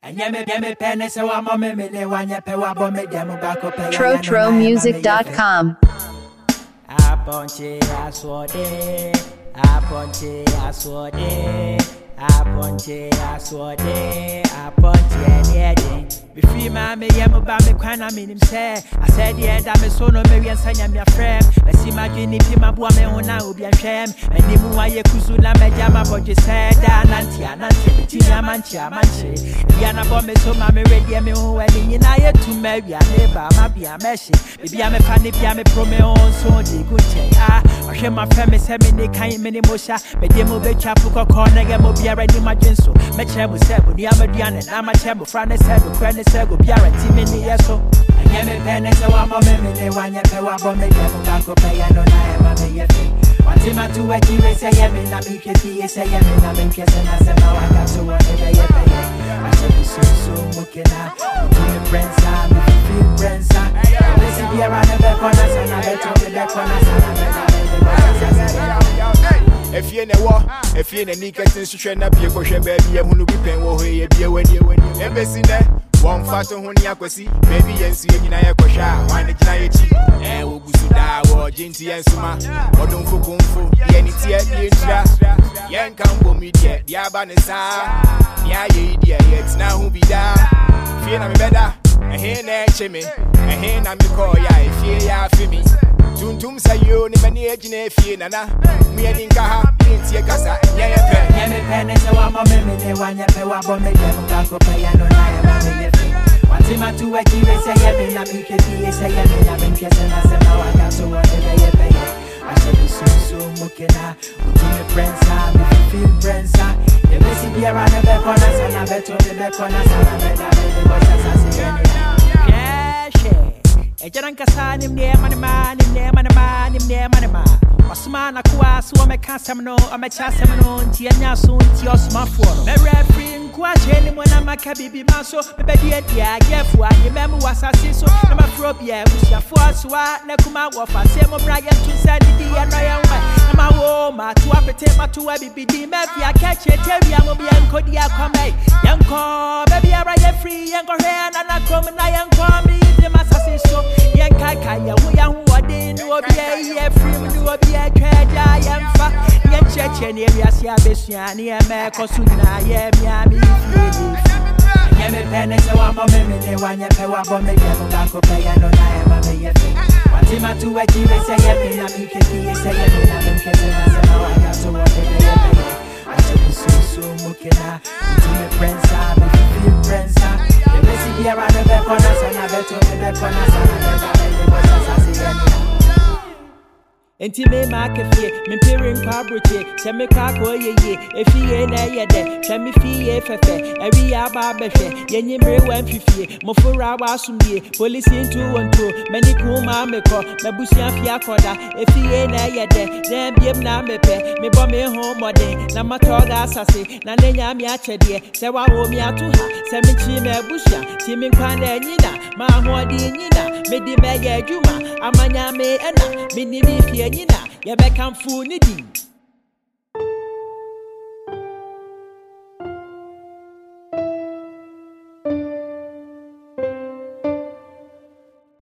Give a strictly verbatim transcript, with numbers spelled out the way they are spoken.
Trotro music dot com. Aponche aswode, aponche aswode, aponche aswode, aponche ede. Be free man, me yam about me kwana minim say. I said yeah, that me so no me and sanya me a friend. Me see my dream if my boy me hona obi an shem. And the mu aye kuzu na me jama boje said da nanti ananti ti na manchi amanchi. Yana bo me so ma me ready me ho ani na ye to me wi neighbor ma bia me she. Bibi a me fa ne bia me pro me on so di good che. Ah, ohwe ma fa me se me ne kan me ne mosha. Me de mo be twa poko ko na ge mo bia ready ma dwen so. Me che mo se bo ni amaduane na ma che mo fra ne se bo kra Sego Piara Timini Yeso. I am a penny, so I'm a memory. One year, I bomb me, Baco Payano, I am a yefe. One time I do a G S A M in a big S A M in a big case, and I said, now I got to whatever you pay. I shall be so soon looking out. To your friends, I'm feel friends. Listen, be around the back on us, and I bet on the back on us. If you're in a war, if you're in a nickel, since you train up your question, baby, I'm going to be paying what you be when you when you embassy there. One faster when you are see, baby, and see in a question. Why did I cheat? And we'll go to or Jinty and Suma, or don't for Kung Fu, any tear, the Yan can't go me yet, the Abanesa. Yeah, yeah, it's now who be there. Fear me better, and here, nature me, and here, I'm the call, yeah, if you're ya for me. Tuntum say you ni many ejine fie nana me eni nka ha ntie kasa nya ye pe nya me pe ne se wa mo me me ne wa nya pe wa bo me de mo ka ko pe ya no na ye ma me ye fe wati ma tu wa ji we say ye me na me ke ti say ye me na me ke se na se na wa ka so wa de ye pe I say be so so mo ke na uti me friends ha me feel friends ha ye me si bi around the back on us and I bet on the back on us and I bet that the boys are saying yeah yeah Ejaran kasani mne mane mane mne mane mane mne mane ma Osman akwa so me kasam no o me chasam no nti anya so nti osmafo no me referee nkwa cheni mo na maka bibi maso me be dia dia agefu aye memu wasase so na ma frobia busiafo asoa na kuma wo fa se mo bra ye tu sa di ya no ya nwa na ma wo ma tu apete ma tu bibi di me fia kache tewia mo bia nkodi akwamai yanko baby ara ye free yanko he na na krom na yanko mi de masase so Yanka kaya we ya wode no obia ye free no obia tweda yemfa ye cheche ne wiase abesua ne me kosu na ye mi ami fie ye me pene se wa mo me ne wa nya pe wa bo me ye mo ka ko pe ya no na ye ma me ye fe wati ma tu wa ji we se ye me na mi ke ti ye se ye me na me ke se na se na wa ga to wa de ye me I say so so mo ke na to me friends are me feel friends are ye me si bi around the back on us and I bet on the back on us and I bet Enti me ma kefie me pirin kwa broche se me kwa ko yeye efie na yede se me fie fefe ewi ya ba behwe yenyi mre wan fifie mo fura wa asumdie police into wonto mani kuma me ko mabusia fia koda efie na yede dem biem na mepe me bo me ho modern na matoga asase na nenya mi achede se wa wo mi atu ha se me chi me abusia ti me kwa na nyina ma ho di nyina me di me ye adwuma amanya me ena me ni bi fie nyina ye be kamfu ni di